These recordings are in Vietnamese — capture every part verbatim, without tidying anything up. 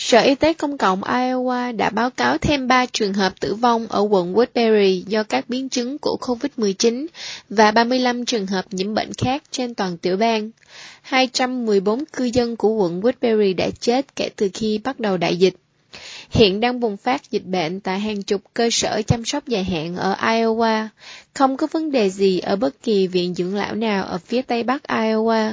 Sở Y tế Công cộng Iowa đã báo cáo thêm ba trường hợp tử vong ở quận Woodbury do các biến chứng của covid mười chín và ba mươi lăm trường hợp nhiễm bệnh khác trên toàn tiểu bang. hai trăm mười bốn cư dân của quận Woodbury đã chết kể từ khi bắt đầu đại dịch. Hiện đang bùng phát dịch bệnh tại hàng chục cơ sở chăm sóc dài hạn ở Iowa, không có vấn đề gì ở bất kỳ viện dưỡng lão nào ở phía tây bắc Iowa.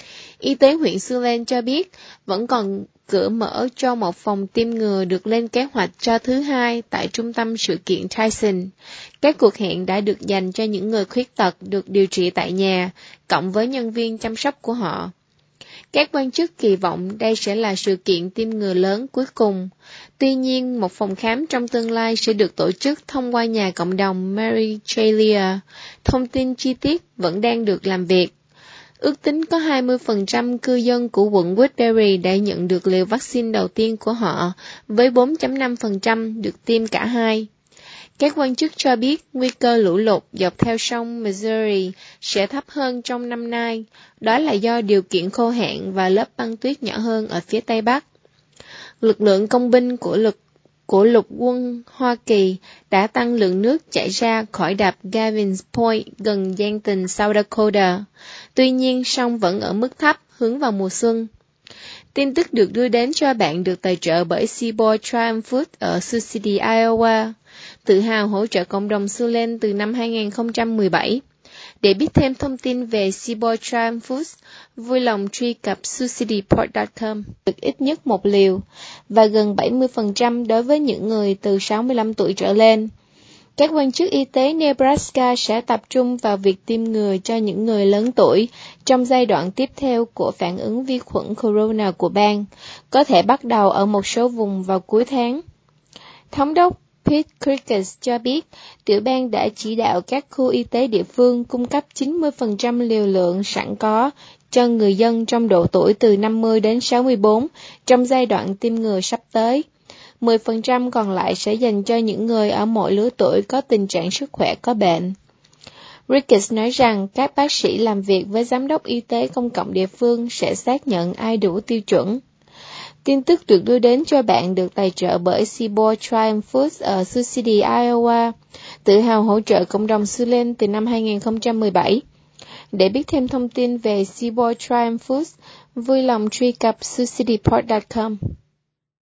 Y tế huyện Siouxland cho biết vẫn còn cửa mở cho một phòng tiêm ngừa được lên kế hoạch cho thứ hai tại trung tâm sự kiện Tyson. Các cuộc hẹn đã được dành cho những người khuyết tật được điều trị tại nhà, cộng với nhân viên chăm sóc của họ. Các quan chức kỳ vọng đây sẽ là sự kiện tiêm ngừa lớn cuối cùng. Tuy nhiên, một phòng khám trong tương lai sẽ được tổ chức thông qua nhà cộng đồng Mary Chalier. Thông tin chi tiết vẫn đang được làm việc. Ước tính có hai mươi phần trăm cư dân của quận Woodbury đã nhận được liều vaccine đầu tiên của họ, với bốn phẩy năm phần trăm được tiêm cả hai. Các quan chức cho biết nguy cơ lũ lụt dọc theo sông Missouri sẽ thấp hơn trong năm nay, đó là do điều kiện khô hạn và lớp băng tuyết nhỏ hơn ở phía Tây Bắc. Lực lượng công binh của lực của lục quân Hoa Kỳ đã tăng lượng nước chảy ra khỏi đập Gavin's Point gần Yankton, South Dakota. Tuy nhiên, sông vẫn ở mức thấp, hướng vào mùa xuân. Tin tức được đưa đến cho bạn được tài trợ bởi Seaboard Triumph Food ở Sioux City, Iowa, tự hào hỗ trợ cộng đồng Siouxland từ năm hai không một bảy. Để biết thêm thông tin về Seaboard Triumph Foods, vui lòng truy cập sioux city port chấm com. Được ít nhất một liều, và gần bảy mươi phần trăm đối với những người từ sáu mươi lăm tuổi trở lên. Các quan chức y tế Nebraska sẽ tập trung vào việc tiêm ngừa cho những người lớn tuổi trong giai đoạn tiếp theo của phản ứng vi khuẩn corona của bang, có thể bắt đầu ở một số vùng vào cuối tháng. Thống đốc Pete Kirkus cho biết, tiểu bang đã chỉ đạo các khu y tế địa phương cung cấp chín mươi phần trăm liều lượng sẵn có cho người dân trong độ tuổi từ năm mươi đến sáu mươi bốn trong giai đoạn tiêm ngừa sắp tới. mười phần trăm còn lại sẽ dành cho những người ở mọi lứa tuổi có tình trạng sức khỏe có bệnh. Ricketts nói rằng các bác sĩ làm việc với giám đốc y tế công cộng địa phương sẽ xác nhận ai đủ tiêu chuẩn. Tin tức được đưa đến cho bạn được tài trợ bởi Seaboard Triumph Foods ở Sioux City, Iowa, tự hào hỗ trợ cộng đồng Siouxland từ năm hai không một bảy. Để biết thêm thông tin về Seaboard Triumph Foods, vui lòng truy cập sioux city port chấm com.